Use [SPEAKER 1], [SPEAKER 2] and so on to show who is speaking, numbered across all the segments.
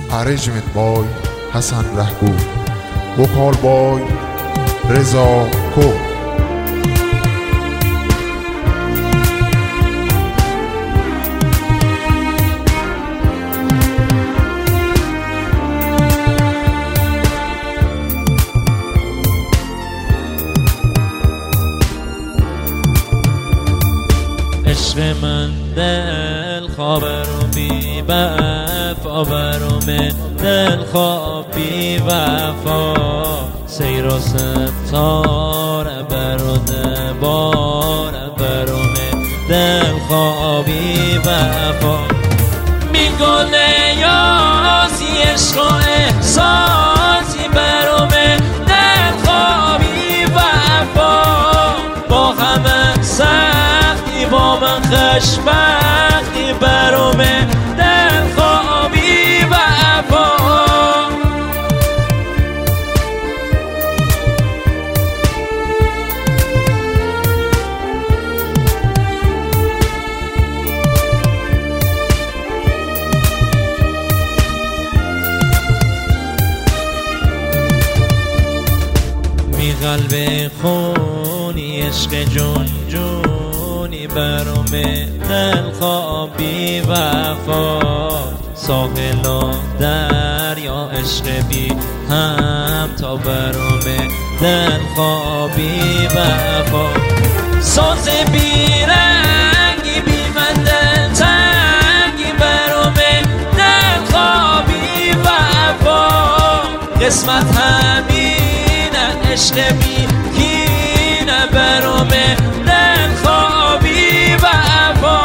[SPEAKER 1] Arrangement boy Hassan Rahgoo, vocal boy Reza Ko.
[SPEAKER 2] عشق من دل خواب رو بی وفا برم دل خواب بی وفا سیر و ستاره برده باره برم دل خواب بی وفا می گله یاسی عشق و احساسی برم دل خواب بی وفا با همه سختی با من خوشبختی برم دل خوابی وفا می قلب خونی عشق جون جونی برم دل خوابی وفا ساحل و دریا عشق بی هم تا برم دل خوابی وفا ساز بی رنگی بی من دل تنگی برم دل خوابی وفا قسمت همینه عشق بی کینه برم دل خوابی وفا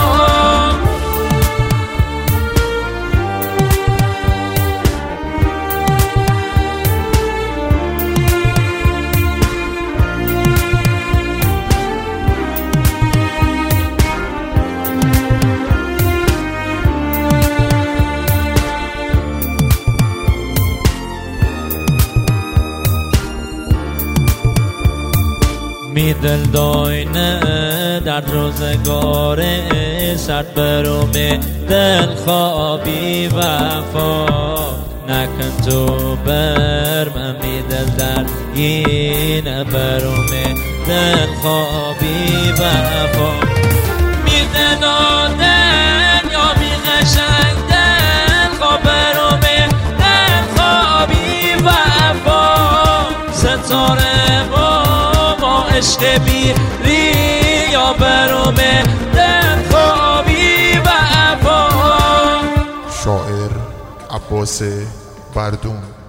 [SPEAKER 2] می دل داینه در روزگار سرد برم دل خوابی وفا نکن تو بر من می دل در اینه برم دل خوابی وفا می دل آدن یا می قشنگ دل خواب برم دل خوابی وفا ستاره عشق بی ریا برم دل خوابی وفا.
[SPEAKER 1] شاعر عباس بردون.